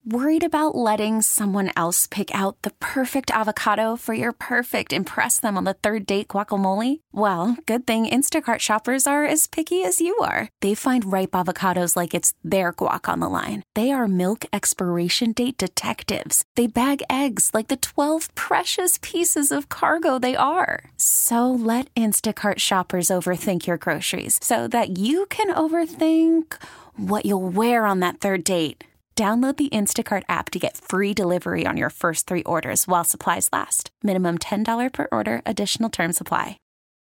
Worried about letting someone else pick out the perfect avocado for your perfect impress them on the third date guacamole? Well, good thing Instacart shoppers are as picky as you are. They find ripe avocados like it's their guac on the line. They are milk expiration date detectives. They bag eggs like the 12 precious pieces of cargo they are. So let Instacart shoppers overthink your groceries so that you can overthink what you'll wear on that third date. Download the Instacart app to get free delivery on your first 3 orders while supplies last. Minimum $10 per order. Additional terms apply.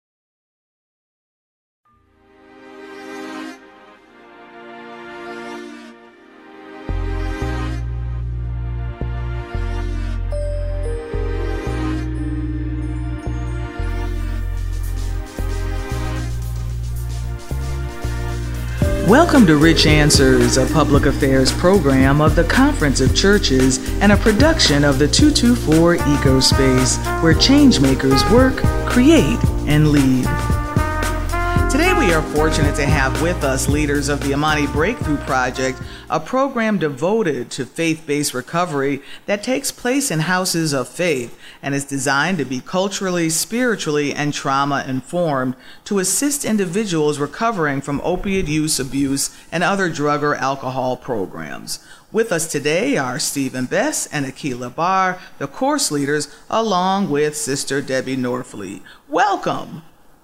Welcome to Rich Answers, a public affairs program of the Conference of Churches and a production of the 224 Ecospace, where changemakers work, create, and lead. Today we are fortunate to have with us leaders of the Imani Breakthrough Project, a program devoted to faith-based recovery that takes place in houses of faith and is designed to be culturally, spiritually, and trauma-informed to assist individuals recovering from opiate use, abuse, and other drug or alcohol programs. With us today are Stephen Bess and Akila Barr, the course leaders, along with Sister Debbie Norfleet. Welcome.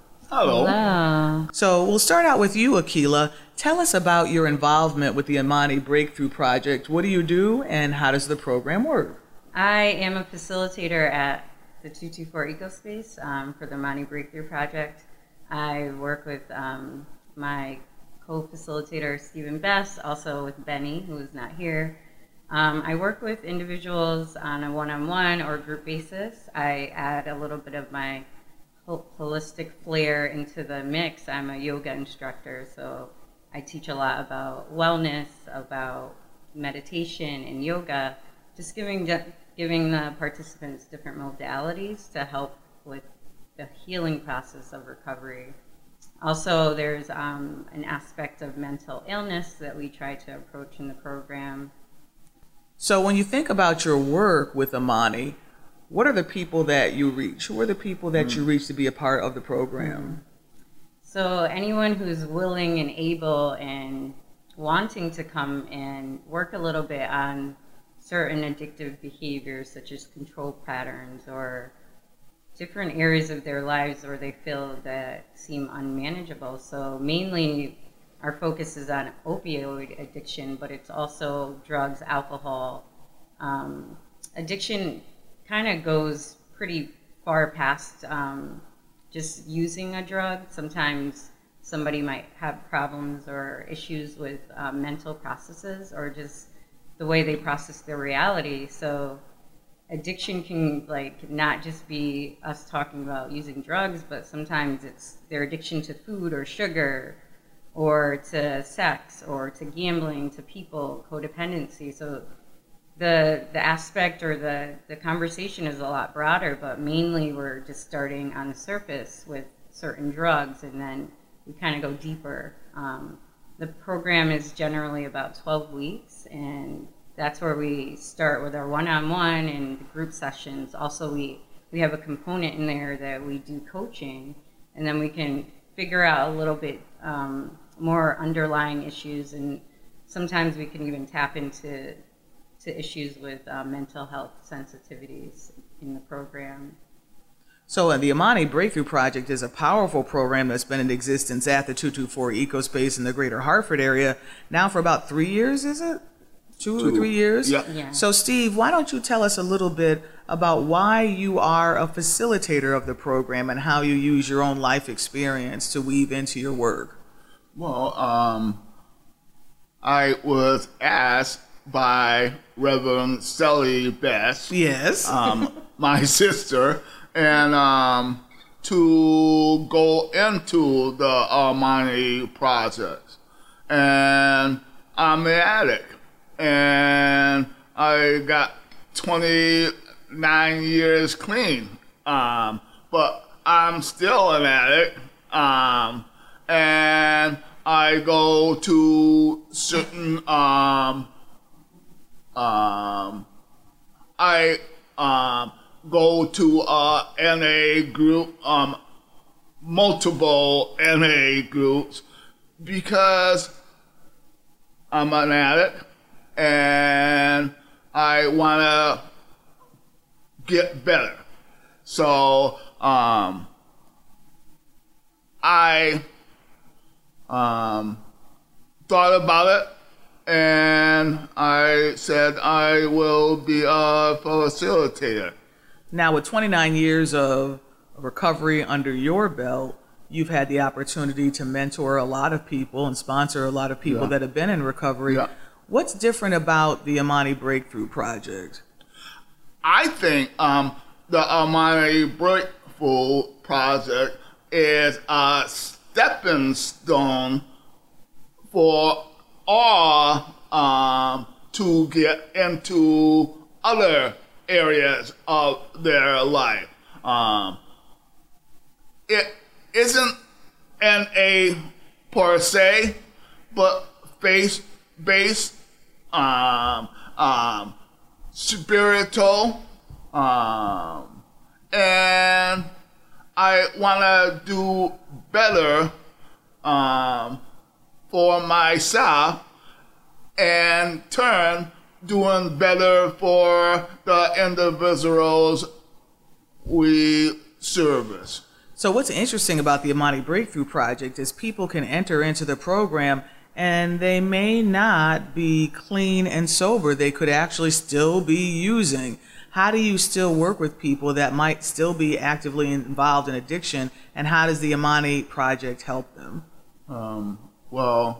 Hello. So we'll start out with you, Akila. Tell us about your involvement with the Imani Breakthrough Project. What do you do, and how does the program work? I am a facilitator at the 224 Ecospace for the Imani Breakthrough Project. I work with my co-facilitator, Stephen Bess, also with Benny, who is not here. I work with individuals on a one-on-one or group basis. I add a little bit of my holistic flair into the mix. I'm a yoga instructor, so I teach a lot about wellness, about meditation and yoga, just giving the participants different modalities to help with the healing process of recovery. Also, there's an aspect of mental illness that we try to approach in the program. So when you think about your work with Imani, what are the people that you reach? Who are the people that you reach to be a part of the program? So anyone who's willing and able and wanting to come and work a little bit on certain addictive behaviors such as control patterns or different areas of their lives where they feel that seem unmanageable. So mainly our focus is on opioid addiction, but it's also drugs, alcohol. Addiction kind of goes pretty far past just using a drug. Sometimes somebody might have problems or issues with mental processes or just the way they process their reality. So addiction can not just be us talking about using drugs, but sometimes it's their addiction to food or sugar or to sex or to gambling, to people, codependency. So the aspect or the conversation is a lot broader, but mainly we're just starting on the surface with certain drugs, and then we kind of go deeper. The program is generally about 12 weeks, and that's where we start with our one-on-one and the group sessions. Also, we have a component in there that we do coaching, and then we can figure out a little bit more underlying issues, and sometimes we can even tap into issues with mental health sensitivities in the program. So the Imani Breakthrough Project is a powerful program that's been in existence at the 224 Ecospace in the greater Hartford area now for about 3 years, is it? Two or 3 years? Yeah. So Steve, why don't you tell us a little bit about why you are a facilitator of the program and how you use your own life experience to weave into your work? Well, I was asked by Reverend Sally Bess, Yes. my sister, and to go into the Imani project. And I'm an addict, and I got 29 years clean, but I'm still an addict, and I go to certain I go to a NA group, multiple NA groups, because I'm an addict and I want to get better. So I thought about it, and I said I will be a facilitator. Now, with 29 years of recovery under your belt, you've had the opportunity to mentor a lot of people and sponsor a lot of people that have been in recovery. Yeah. What's different about the Amani Breakthrough Project? I think the Amani Breakthrough Project is a stepping stone for all to get into other areas of their life. It isn't NA per se, but faith-based, spiritual, and I want to do better for myself, and turn doing better for the individuals we service. So what's interesting about the Amani Breakthrough Project is people can enter into the program and they may not be clean and sober. They could actually still be using. How do you still work with people that might still be actively involved in addiction, and how does the Amani Project help them? Well,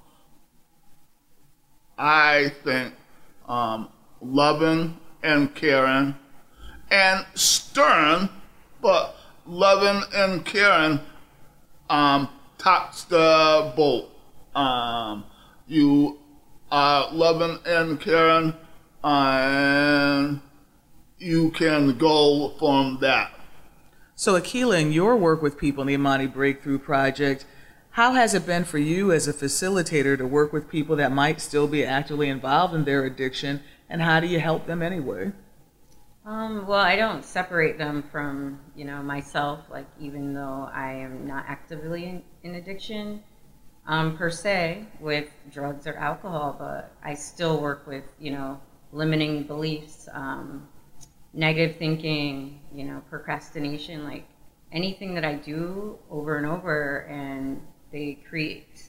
I think loving and caring and stern, but loving and caring tops the boat. You are loving and caring, and you can go from that. So Akila, in your work with people in the Amani Breakthrough Project, how has it been for you as a facilitator to work with people that might still be actively involved in their addiction, and how do you help them anyway? Well, I don't separate them from, myself, like, even though I am not actively in addiction, per se, with drugs or alcohol, but I still work with, limiting beliefs, negative thinking, procrastination, like anything that I do over and over and they create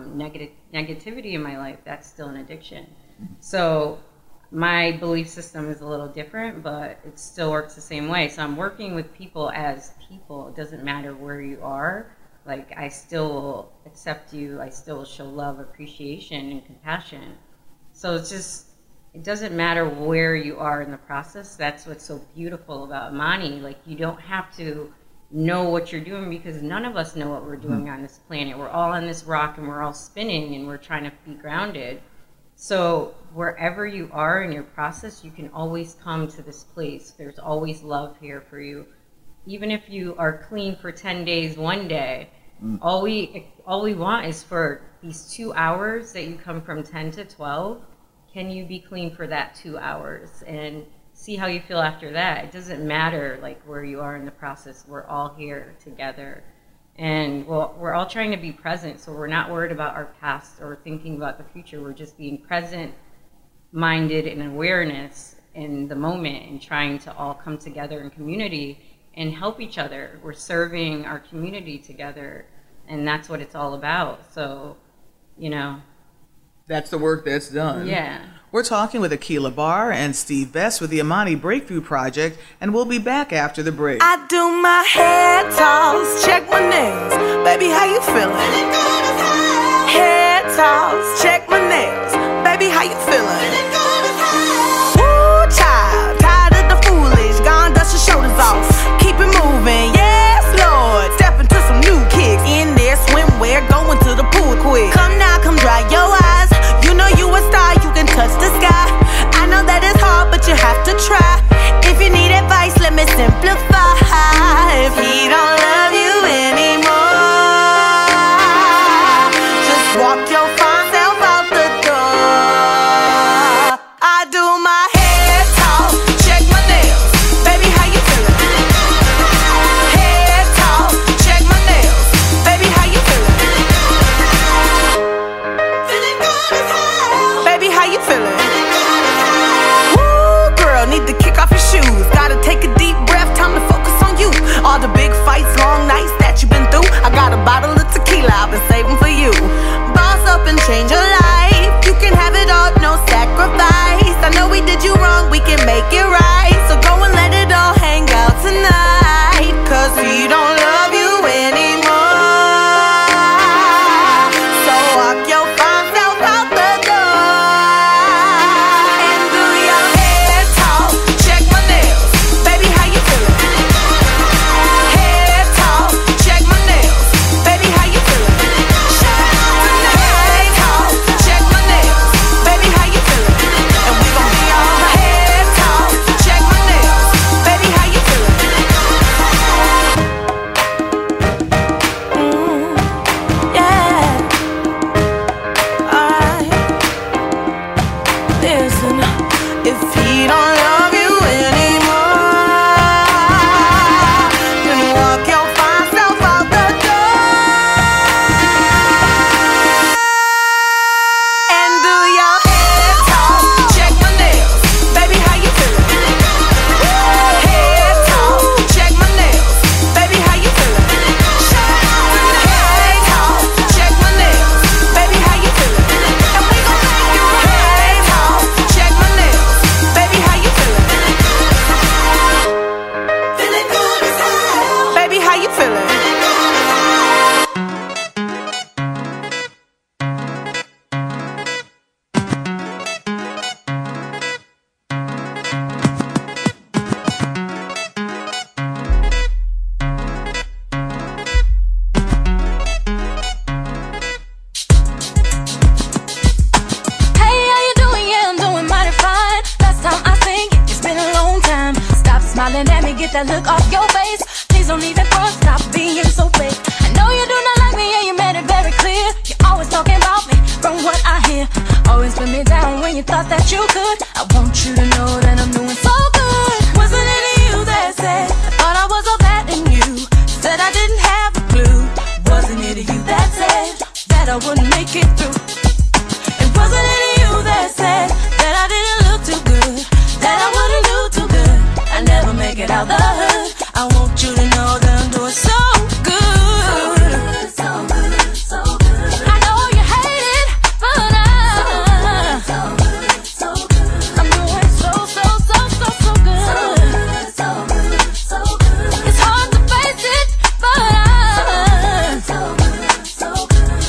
negativity in my life, that's still an addiction. So my belief system is a little different, but it still works the same way. So I'm working with people as people. It doesn't matter where you are. Like, I still will accept you. I still will show love, appreciation, and compassion. So it doesn't matter where you are in the process. That's what's so beautiful about Amani. Like, you don't have to know what you're doing, because none of us know what we're doing on this planet. We're all on this rock and we're all spinning and we're trying to be grounded. So wherever you are in your process, you can always come to this place. There's always love here for you. Even if you are clean for 10 days, one day, all we want is for these 2 hours that you come from 10 to 12, can you be clean for that 2 hours and see how you feel after that? It doesn't matter like where you are in the process. We're all here together. And we're all trying to be present, so we're not worried about our past or thinking about the future. We're just being present-minded in awareness in the moment and trying to all come together in community and help each other. We're serving our community together, and that's what it's all about. So, that's the work that's done. Yeah. We're talking with Akila Barr and Steve Best with the Amani Breakthrough Project, and we'll be back after the break. I do my hair toss, check my nails. Baby, how you feeling? Hair toss, check my nails. Baby, how you feeling? Woo, child, tired of the foolish. Gone, dust your shoulders off. Keep it moving, yes, Lord. Step into some new kicks. In there, swimwear, going to the pool quick. Come now, come dry your eyes. You know you a star, you can touch the sky. I know that it's hard, but you have to try. If you need advice, let me simplify. If he don't love you anymore, just walk your fine self out the door. I do Gotta take a deep breath, time to focus on you. All the big fights, long nights that you've been through. I got a bottle of tequila I've been saving for you. Boss up and change your life. You can have it all, no sacrifice. I know we did you wrong, we can make it right. So go and let it all hang out tonight. Cause he don't love you anymore. So walk your fine self out the door. And do your head talk, check my nails. Baby, how you feeling? Head talk, check my nails. Baby, how you feeling? Head talk, check my nails. Baby, how you feeling? And we gon' be all head talk, check my nails. Baby, how you feeling? Yeah. Alright. Listen, if he don't love you anymore, then walk your fine self out the door. And do your head talk, check my nails. Baby, how you feeling? Head talk, check my nails. Baby, how you feeling? Head talk, check my nails. Baby, how you feeling? And we gon' make you head talk, check my nails. Baby, how you feeling? Feeling good as hell. Baby, how you feeling? Hey, how you doing? Yeah, I'm doing mighty fine. Last time I think it's been a long time. Stop smiling at me, get that look off your face. Please don't leave it for, stop being so fake. I know you do not like me, and you made it very clear. You're always talking about me, from what I hear. Always put me down when you thought that you could. I want you to know that I'm doing so good. Wasn't it you that said, I thought I was all that in you? Said I didn't have a clue. Wasn't it you that said, that I wouldn't make it through? It wasn't any you that said that I didn't look too good, that I wouldn't do too good. I never make it out the hood. I want you to know that I'm doing so good. So good, so good. I know you hate it, but I'm doing so good. So good. It's hard to face it, but I'm so good.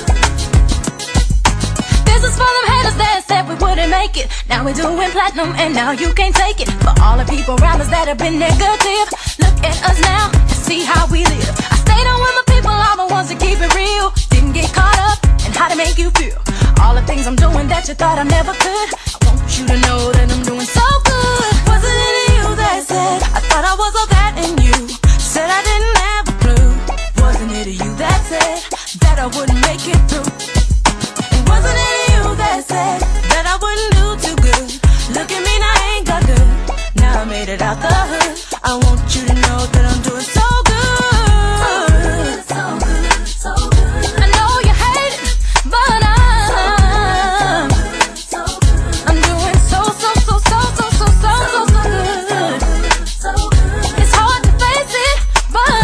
This is for them haters that said we wouldn't make it. Now we're doing platinum and now you can't take it. For all the people around us that have been negative, look at us now and see how we live. I stayed on with my people, all the ones that keep it real. Didn't get caught up in how to make you feel. All the things I'm doing that you thought I never could. I want you to know that I'm doing so good. Wasn't it you that said, I thought I was all that in you? Said I didn't have a clue. Wasn't it you that said, that I wouldn't make it through? And wasn't it you that said, that I wouldn't do too good? Look at me, now I ain't got good. Now I made it out the hood. I want you to know that I'm doing so good. So good, so good. I know you hate it, but I'm doing so good. It's hard to face it, but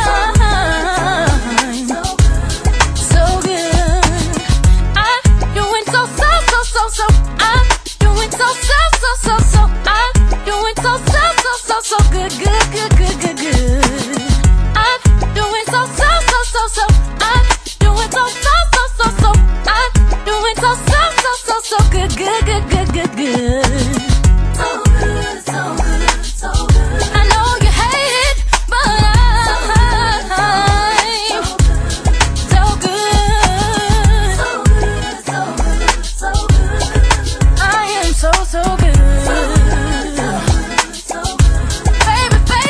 I'm so good. I'm doing so I'm doing so I'm doing so good. I'm doing so I'm doing so I'm doing so good. So good. I know you hate it, but I'm so good. I am so good. Baby,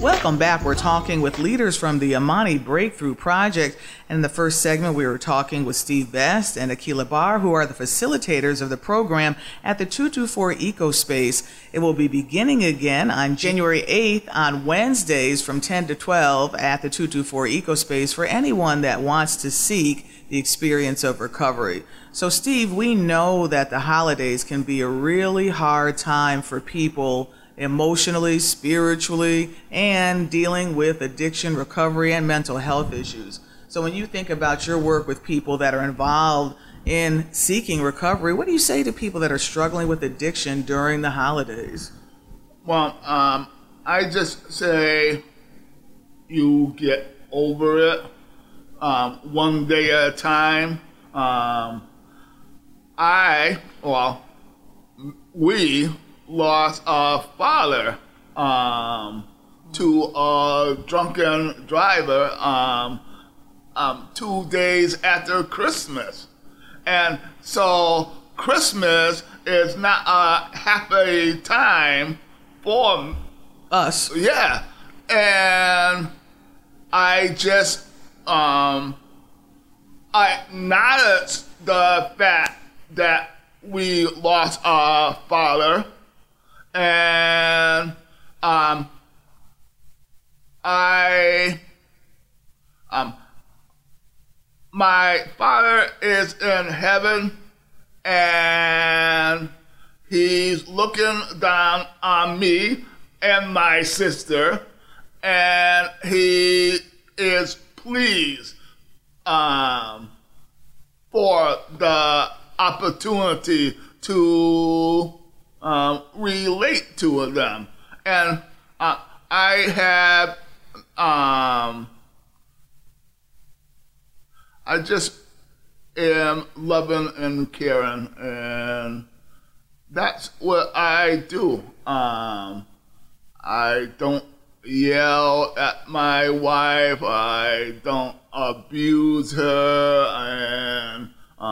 Welcome back. We're talking with leaders from the Imani Breakthrough Project. And in the first segment, we were talking with Steve Best and Akila Barr, who are the facilitators of the program at the 224 EcoSpace. It will be beginning again on January 8th on Wednesdays from 10 to 12 at the 224 EcoSpace for anyone that wants to seek the experience of recovery. So, Steve, we know that the holidays can be a really hard time for people emotionally, spiritually, and dealing with addiction, recovery, and mental health issues. So when you think about your work with people that are involved in seeking recovery, what do you say to people that are struggling with addiction during the holidays? Well, I just say you get over it one day at a time. We lost a father to a drunken driver 2 days after Christmas. And so Christmas is not a happy time for us. Yeah. And I just I acknowledge the fact that we lost our father. And my father is in heaven, and he's looking down on me and my sister, and he is pleased for the opportunity to relate to them. And I have I just am loving and caring, and that's what I do. I don't yell at my wife, I don't abuse her, and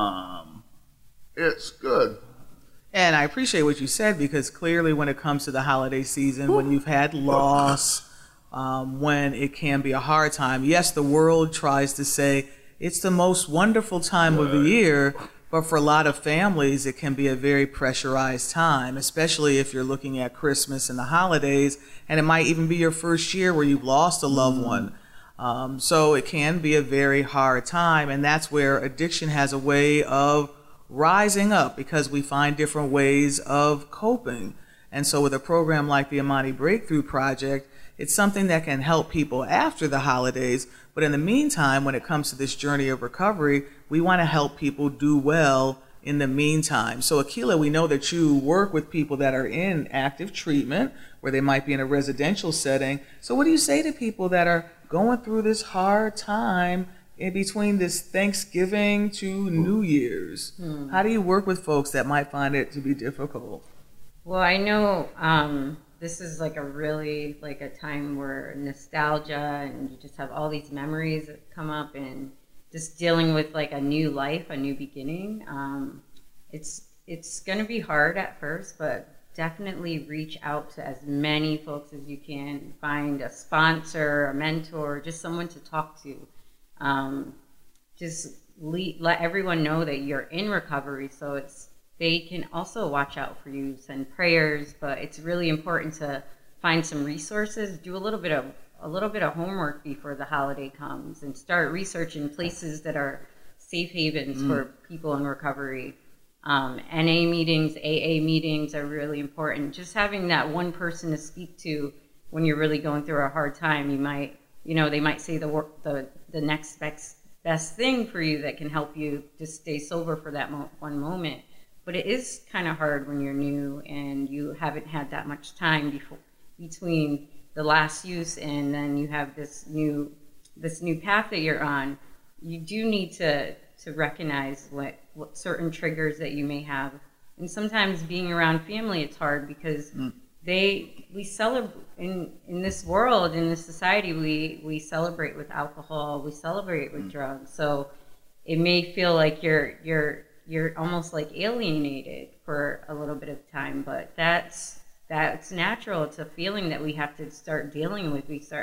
it's good. And I appreciate what you said, because clearly when it comes to the holiday season, when you've had loss, when it can be a hard time, yes, the world tries to say it's the most wonderful time of the year, but for a lot of families, it can be a very pressurized time, especially if you're looking at Christmas and the holidays, and it might even be your first year where you've lost a loved one. So it can be a very hard time, and that's where addiction has a way of rising up, because we find different ways of coping. And so with a program like the Imani Breakthrough Project, it's something that can help people after the holidays. But in the meantime, when it comes to this journey of recovery, we want to help people do well in the meantime. So Akila, we know that you work with people that are in active treatment, where they might be in a residential setting. So what do you say to people that are going through this hard time in between this Thanksgiving to New Year's? How do you work with folks that might find it to be difficult? Well, I know this is like a time where nostalgia, and you just have all these memories that come up, and just dealing with like a new life, a new beginning. It's going to be hard at first, but definitely reach out to as many folks as you can. Find a sponsor, a mentor, just someone to talk to. Just let everyone know that you're in recovery, so they can also watch out for you, send prayers, but it's really important to find some resources, do a little bit of homework before the holiday comes, and start researching places that are safe havens for people in recovery. NA meetings, AA meetings are really important. Just having that one person to speak to when you're really going through a hard time. They might say the next best thing for you that can help you just stay sober for that one moment. But it is kind of hard when you're new and you haven't had that much time between the last use and then you have this new path that you're on. You do need to recognize what certain triggers that you may have. And sometimes being around family, it's hard because we celebrate in this world, in this society, we celebrate with alcohol, we celebrate with drugs. So it may feel like you're almost like alienated for a little bit of time, but that's that's natural. It's a feeling that we have to start dealing with. It's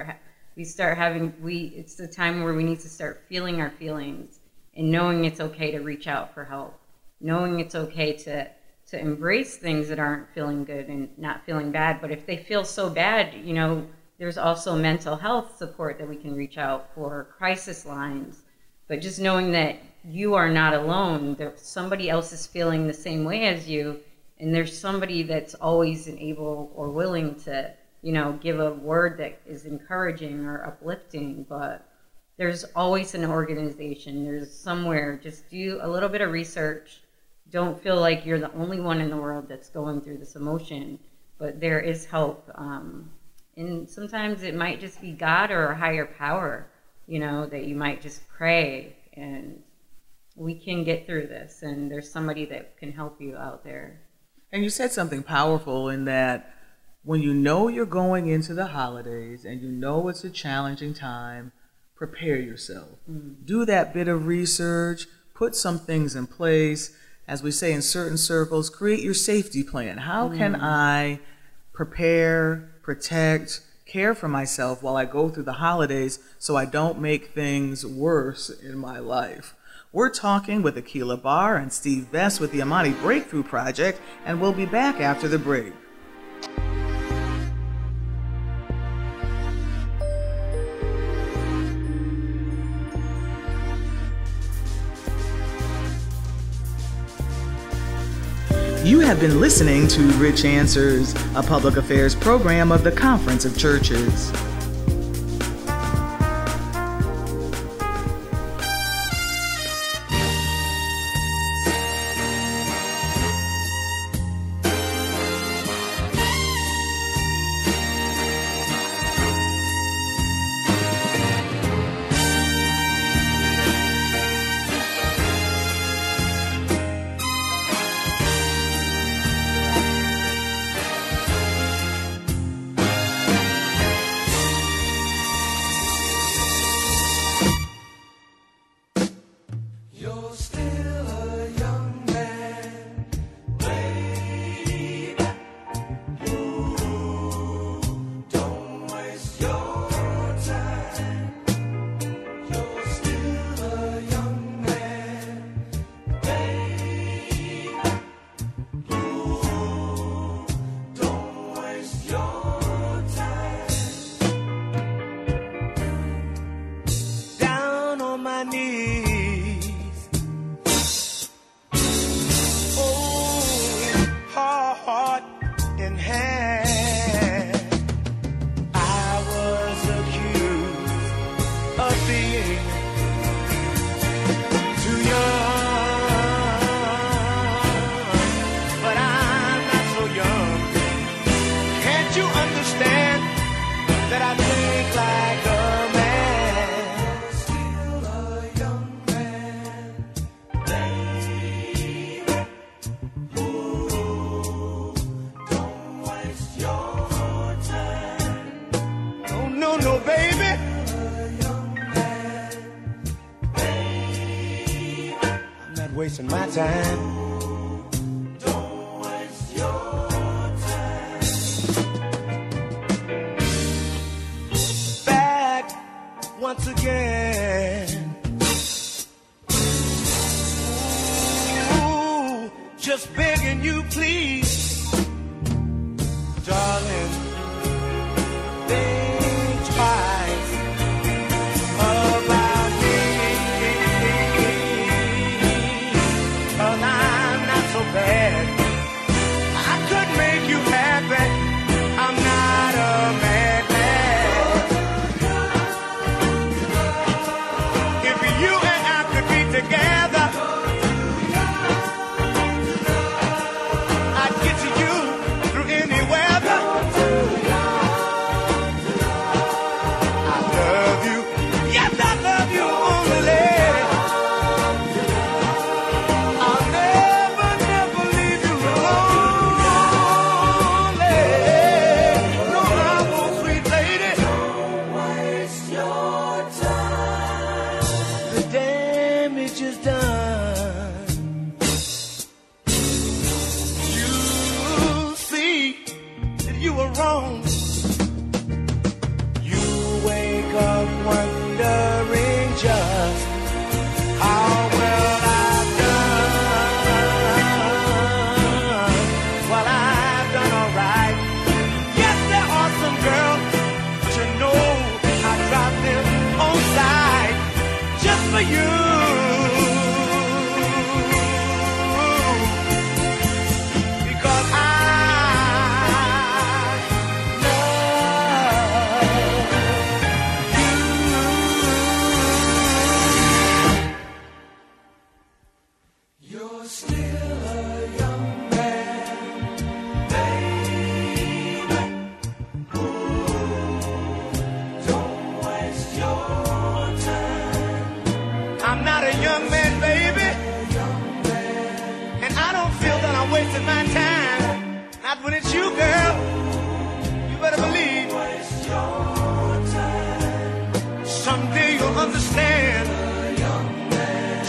the time where we need to start feeling our feelings and knowing it's okay to reach out for help, knowing it's okay to embrace things that aren't feeling good and not feeling bad. But if they feel so bad, there's also mental health support that we can reach out for, crisis lines. But just knowing that you are not alone, that somebody else is feeling the same way as you, and there's somebody that's always able or willing to, give a word that is encouraging or uplifting. But there's always an organization, there's somewhere. Just do a little bit of research. Don't feel like you're the only one in the world that's going through this emotion, but there is help. And sometimes it might just be God or a higher power, that you might just pray, and we can get through this, and there's somebody that can help you out there. And you said something powerful in that when you know you're going into the holidays and you know it's a challenging time, prepare yourself. Mm-hmm. Do that bit of research, put some things in place. As we say in certain circles, create your safety plan. How can I prepare, protect, care for myself while I go through the holidays so I don't make things worse in my life? We're talking with Akilah Barr and Steve Best with the Amani Breakthrough Project, and we'll be back after the break. You have been listening to Rich Answers, a public affairs program of the Conference of Churches. Wasting my time. Don't waste your time. Back once again. Ooh, just begging you, please, darling. Think twice about me. Bad. I could make you happy. I'm not a madman.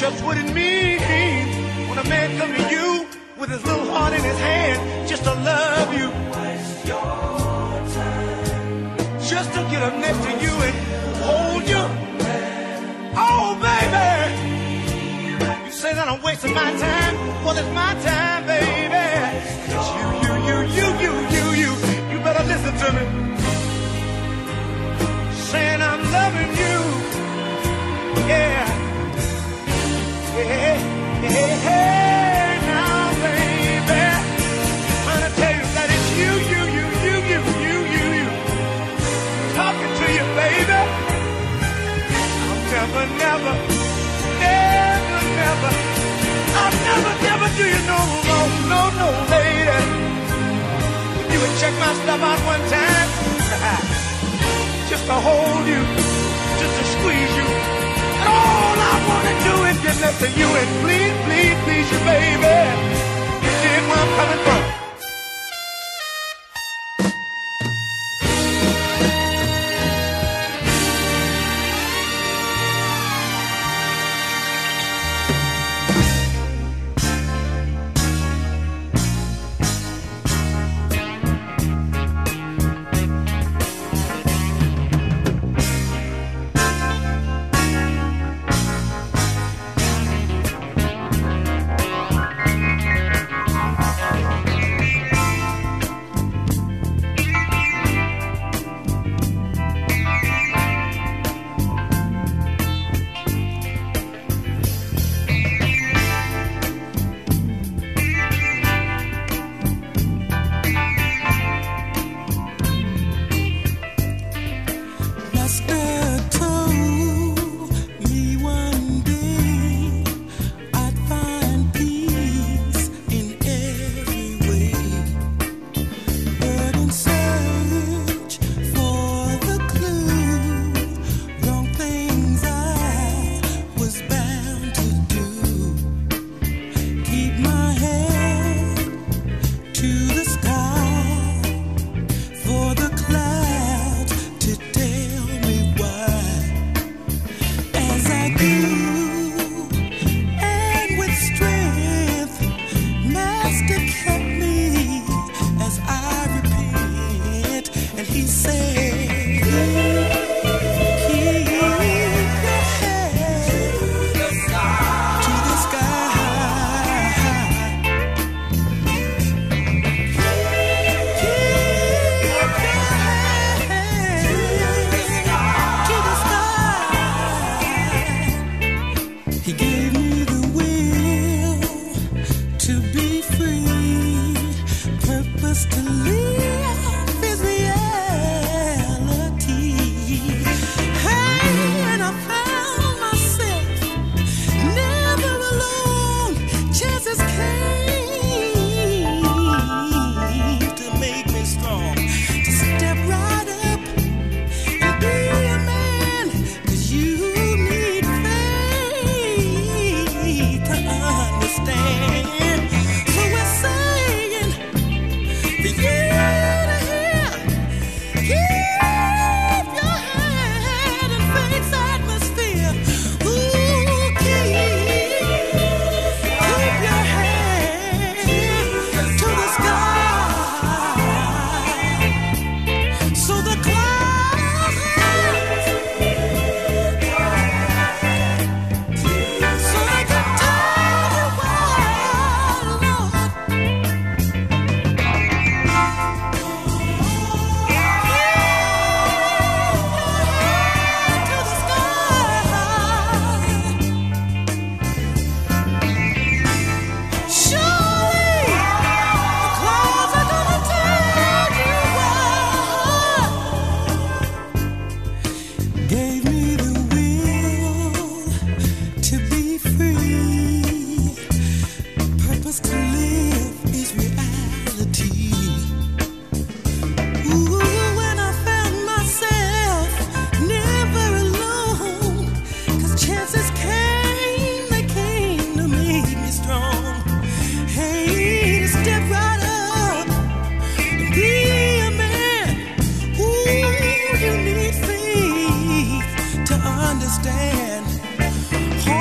just what it means when a man comes to you with his little heart in his hand just to love you. Just to get up next to you and hold you. Oh, baby. You say that I'm wasting my time. Well, it's my time, baby. It's you. You better listen to me. Saying I'm loving you. Yeah. Now, baby. Trying to tell you that it's you. Talking to you, baby. I'll never do you no, lady. You would check my stuff out one time, just to hold you, just to squeeze you. And all I want to do is get next to you and please you, baby. You dig where I'm coming from?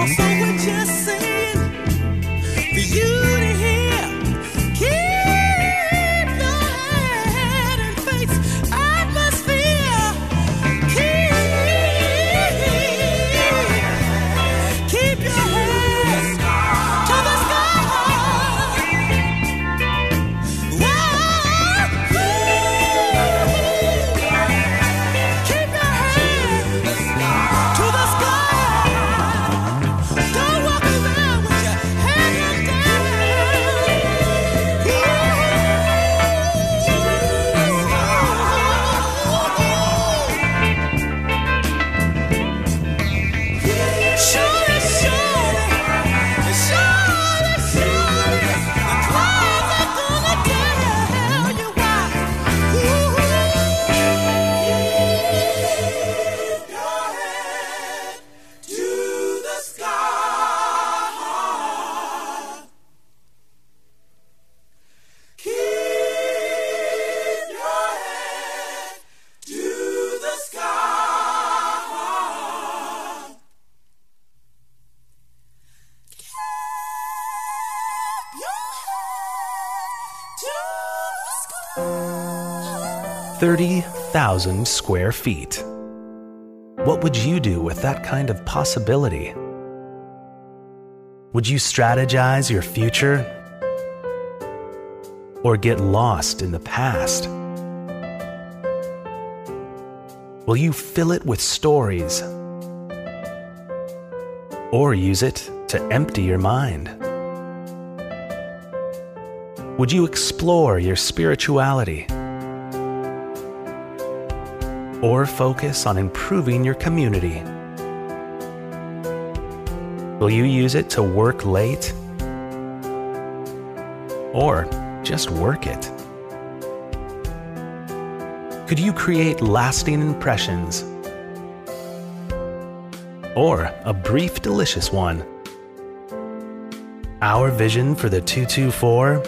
So we're just saying for you to hear. Keep your head and face atmosphere. Keep your head to the sky. Whoa. Keep your head to the sky. Don't walk around with your head down. 30,000 square feet. What would you do with that kind of possibility? Would you strategize your future? Or get lost in the past? Will you fill it with stories? Or use it to empty your mind? Would you explore your spirituality? Or focus on improving your community? Will you use it to work late? Or just work it? Could you create lasting impressions? Or a brief, delicious one? Our vision for the 224?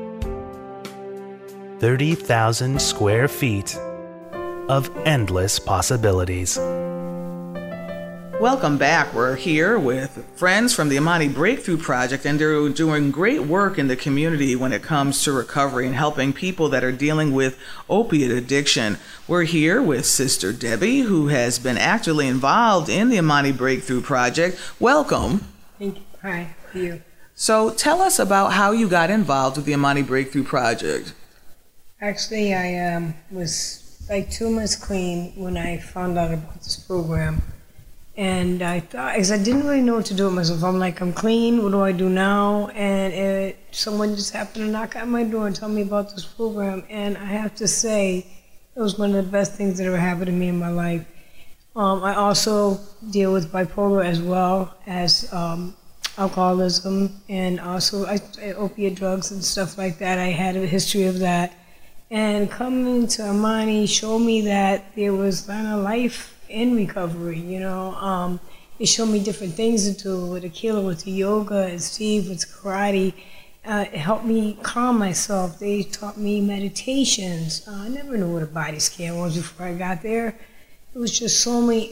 30,000 square feet of endless possibilities. Welcome back. We're here with friends from the Imani Breakthrough Project, and they're doing great work in the community when it comes to recovery and helping people that are dealing with opiate addiction. We're here with Sister Debbie, who has been actively involved in the Imani Breakthrough Project. Welcome. Thank you. Hi, how are you? So tell us about how you got involved with the Imani Breakthrough Project. Actually, I was like 2 months clean when I found out about this program. And I thought, because I didn't really know what to do with myself. I'm like, I'm clean, what do I do now? And someone just happened to knock at my door and tell me about this program. And I have to say, it was one of the best things that ever happened to me in my life. I also deal with bipolar as well as alcoholism and also opiate drugs and stuff like that. I had a history of that. And coming to Imani showed me that there was kind of life in recovery, you know. It showed me different things to do with Akila, with the yoga, and Steve with karate. It helped me calm myself. They taught me meditations. I never knew what a body scan was before I got there. It was just so many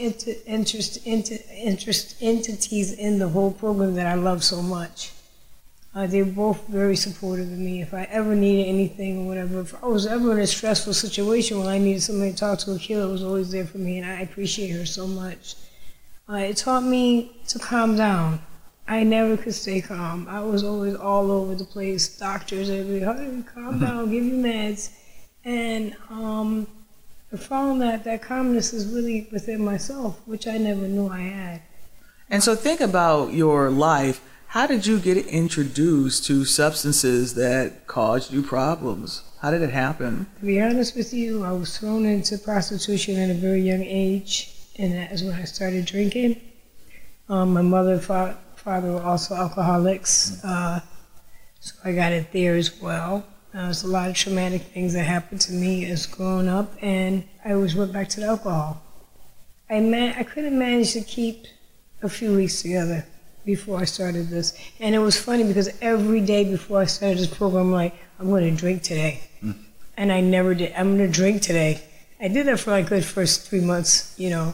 entities in the whole program that I love so much. They were both very supportive of me. If I ever needed anything or whatever, if I was ever in a stressful situation when I needed somebody to talk to, Akila was always there for me, and I appreciate her so much. It taught me to calm down. I never could stay calm. I was always all over the place. Doctors, everybody, hey, calm down, give you meds. And I found that calmness is really within myself, which I never knew I had. And so think about your life. How did you get introduced to substances that caused you problems? How did it happen? To be honest with you, I was thrown into prostitution at a very young age, and that is when I started drinking. My mother and father were also alcoholics, so I got it there as well. There's a lot of traumatic things that happened to me as growing up, and I always went back to the alcohol. I couldn't manage to keep a few weeks together before I started this. And it was funny because every day before I started this program, I'm like, I'm going to drink today. And I never did. I'm going to drink today. I did that for like the first 3 months, you know.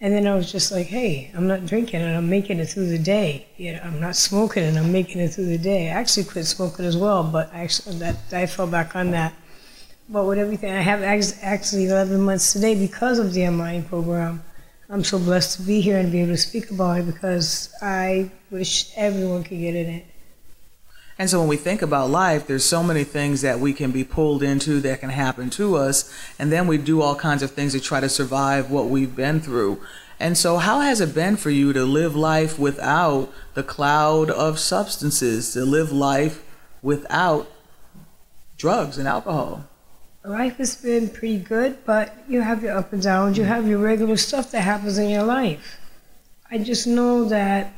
And then I was just like, hey, I'm not drinking and I'm making it through the day. I'm not smoking and I'm making it through the day. I actually quit smoking as well, but I fell back on that. But with everything, I have actually 11 months today because of the online program. I'm so blessed to be here and be able to speak about it because I wish everyone could get in it. And so when we think about life, there's so many things that we can be pulled into that can happen to us. And then we do all kinds of things to try to survive what we've been through. And so how has it been for you to live life without the cloud of substances, to live life without drugs and alcohol? Life has been pretty good, but you have your up and downs. You have your regular stuff that happens in your life. I just know that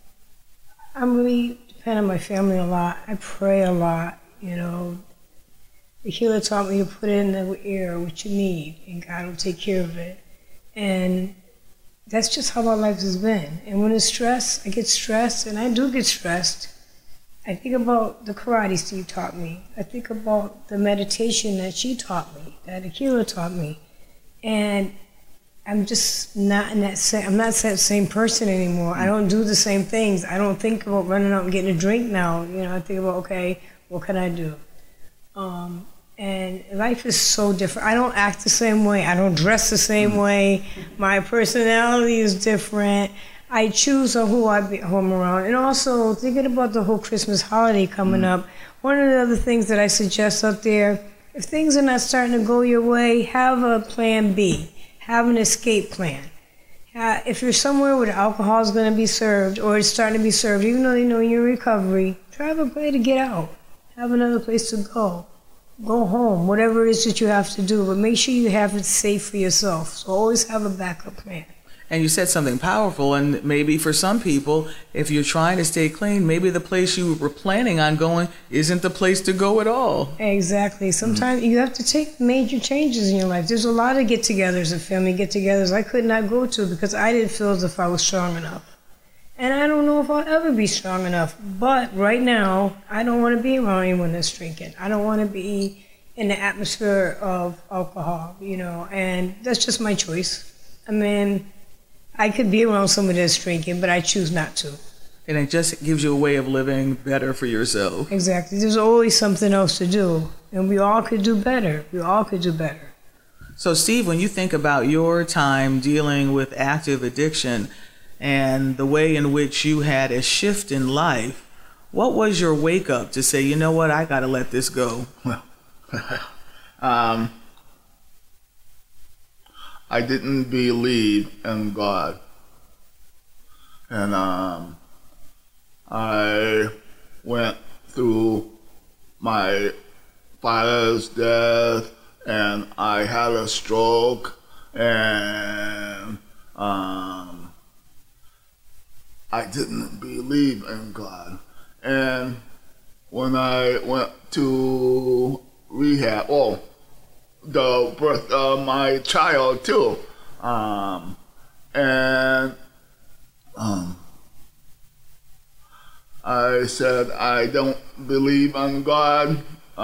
I'm really depend on my family a lot. I pray a lot, The healer taught me to put in the air what you need, and God will take care of it. And that's just how my life has been. And when it's stress, I get stressed, and I do get stressed. I think about the karate Steve taught me. I think about the meditation that she taught me, that the healer taught me. And I'm just not I'm not that same person anymore. I don't do the same things. I don't think about running out and getting a drink now. I think about, okay, what can I do? And life is so different. I don't act the same way. I don't dress the same way. My personality is different. I choose who I'm around. And also, thinking about the whole Christmas holiday coming up, one of the other things that I suggest out there, if things are not starting to go your way, have a plan B. Have an escape plan. If you're somewhere where the alcohol is going to be served or it's starting to be served, even though they know you're in recovery, try to have a way to get out. Have another place to go. Go home, whatever it is that you have to do, but make sure you have it safe for yourself. So always have a backup plan. And you said something powerful, and maybe for some people, if you're trying to stay clean, maybe the place you were planning on going isn't the place to go at all. Exactly. Sometimes you have to take major changes in your life. There's a lot of get-togethers and family get-togethers I could not go to because I didn't feel as if I was strong enough. And I don't know if I'll ever be strong enough. But right now, I don't want to be around anyone that's drinking. I don't want to be in the atmosphere of alcohol, and that's just my choice. I mean, I could be around someone that's drinking, but I choose not to. And it just gives you a way of living better for yourself. Exactly. There's always something else to do. And we all could do better. We all could do better. So, Steve, when you think about your time dealing with active addiction and the way in which you had a shift in life, what was your wake up to say, you know what, I got to let this go? Well, I didn't believe in God. And I went through my father's death, and I had a stroke, and I didn't believe in God. And when I went to rehab, the birth of my child too, I said I don't believe in God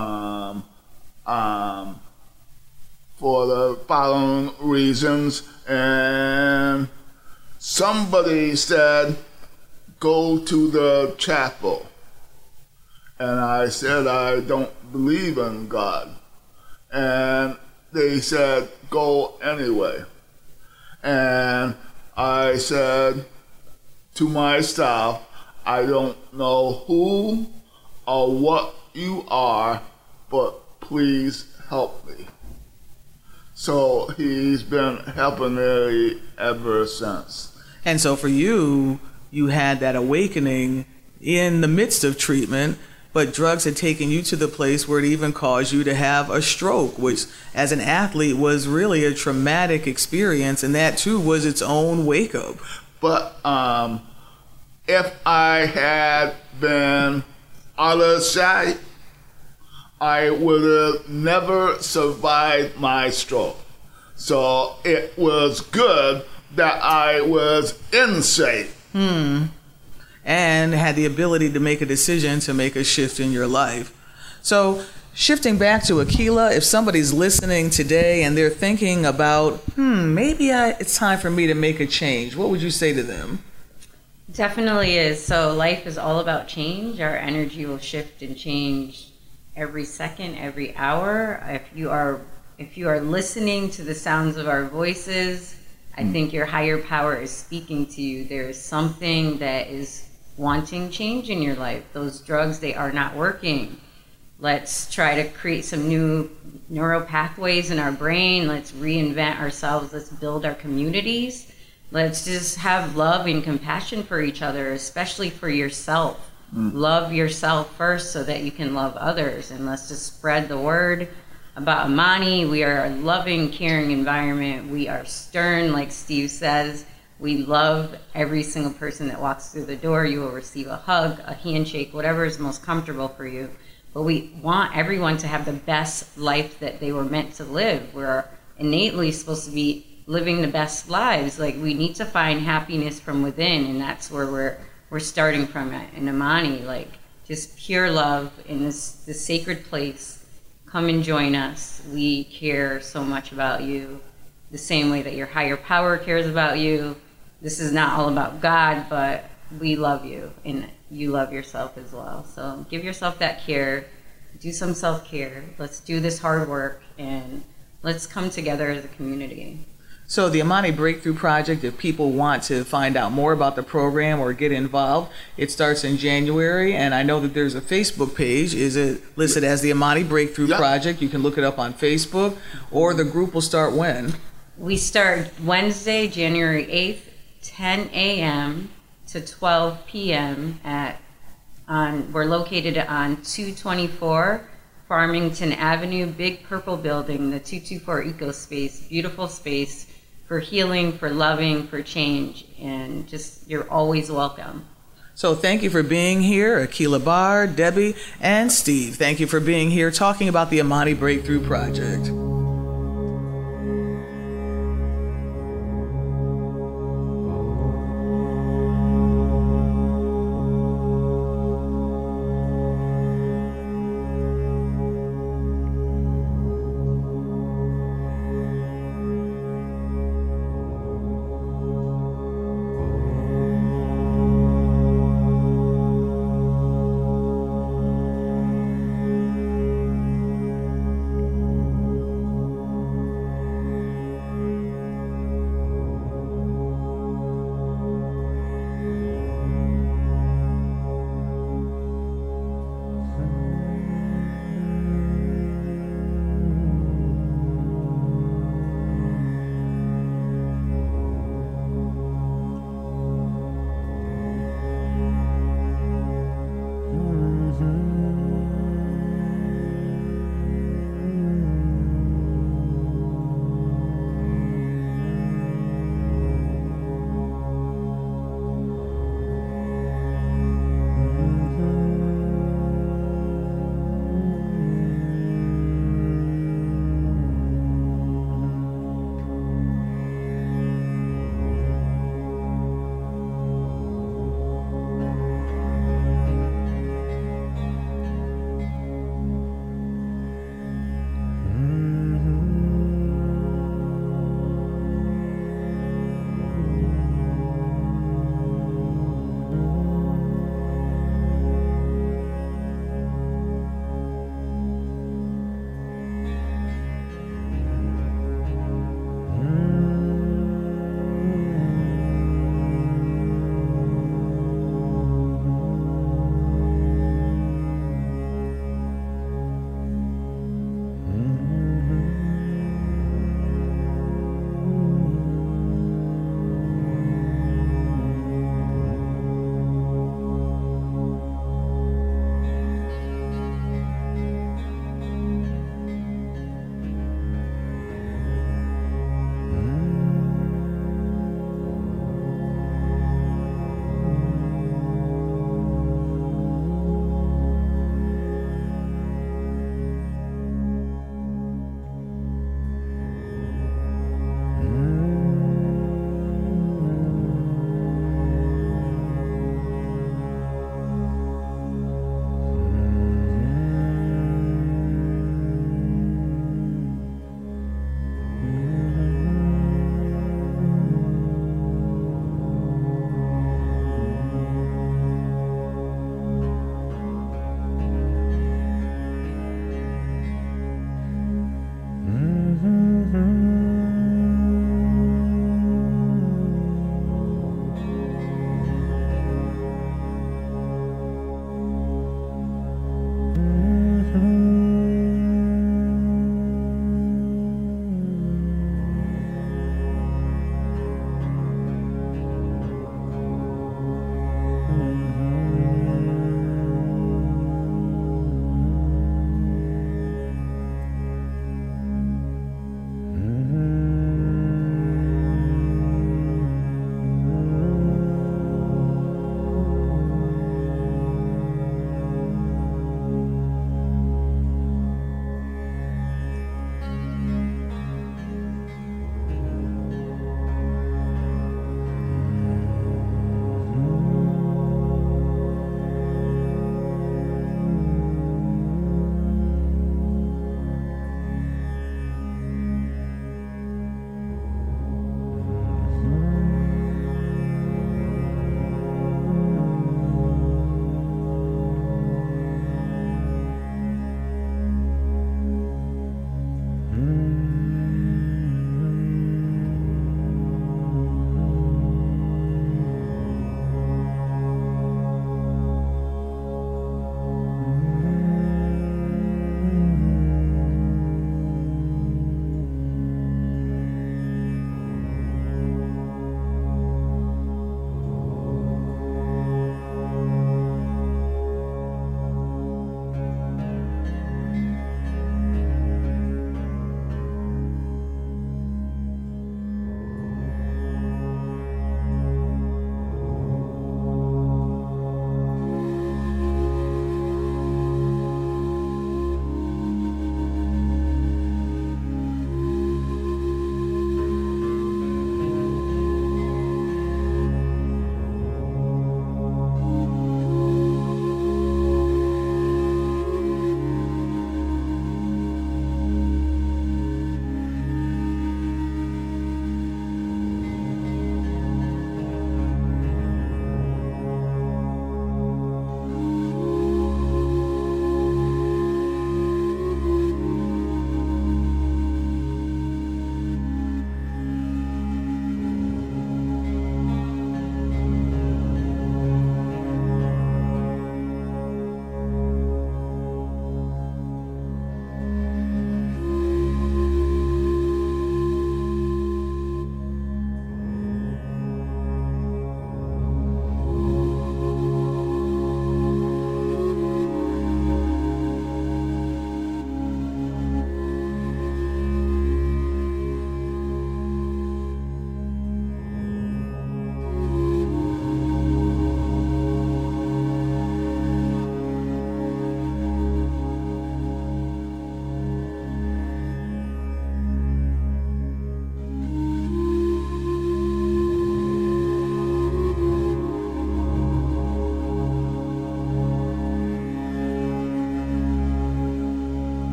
for the following reasons, and somebody said go to the chapel, and I said I don't believe in God. And they said, go anyway. And I said to myself, I don't know who or what you are, but please help me. So he's been helping me ever since. And so for you, you had that awakening in the midst of treatment, but drugs had taken you to the place where it even caused you to have a stroke, which as an athlete was really a traumatic experience, and that too was its own wake up. But if I had been out of sight, I would have never survived my stroke. So it was good that I was in sight. And had the ability to make a decision to make a shift in your life. So Shifting back to Akilah, if somebody's listening today and they're thinking about, maybe it's time for me to make a change, what would you say to them? Definitely is. So life is all about change. Our energy will shift and change every second, every hour. If you are listening to the sounds of our voices, I think your higher power is speaking to you. There is something that is wanting change in your life. Those drugs, they are not working. Let's try to create some new neural pathways in our brain. Let's reinvent ourselves. Let's build our communities. Let's just have love and compassion for each other, especially for yourself. Love yourself first so that you can love others. And let's just spread the word about Amani. We are a loving, caring environment. We are stern, like Steve says. We love every single person that walks through the door. You will receive a hug, a handshake, whatever is most comfortable for you. But we want everyone to have the best life that they were meant to live. We're innately supposed to be living the best lives. Like, we need to find happiness from within, and that's where we're starting from in Amani. Like, just pure love in this sacred place. Come and join us. We care so much about you, the same way that your higher power cares about you. This is not all about God, but we love you, and you love yourself as well. So give yourself that care. Do some self-care. Let's do this hard work, and let's come together as a community. So the Amani Breakthrough Project, if people want to find out more about the program or get involved, it starts in January, and I know that there's a Facebook page. Is it listed as the Amani Breakthrough Project? You can look it up on Facebook, or the group will start when? We start Wednesday, January 8th, 10 a.m. to 12 p.m. We're located on 224 Farmington Avenue, big purple building, the 224 EcoSpace, beautiful space for healing, for loving, for change, and just, you're always welcome. So thank you for being here, Akilah Barr, Debbie, and Steve. Thank you for being here talking about the Amani Breakthrough Project.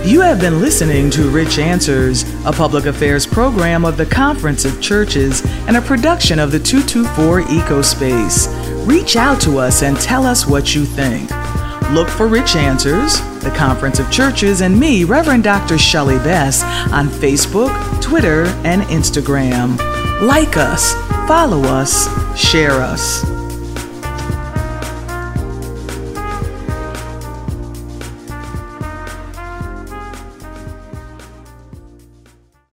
You have been listening to Rich Answers, a public affairs program of the Conference of Churches and a production of the 224 Ecospace. Reach out to us and tell us what you think. Look for Rich Answers, the Conference of Churches, and me, Reverend Dr. Shelley Bess, on Facebook, Twitter, and Instagram. Like us, follow us, share us.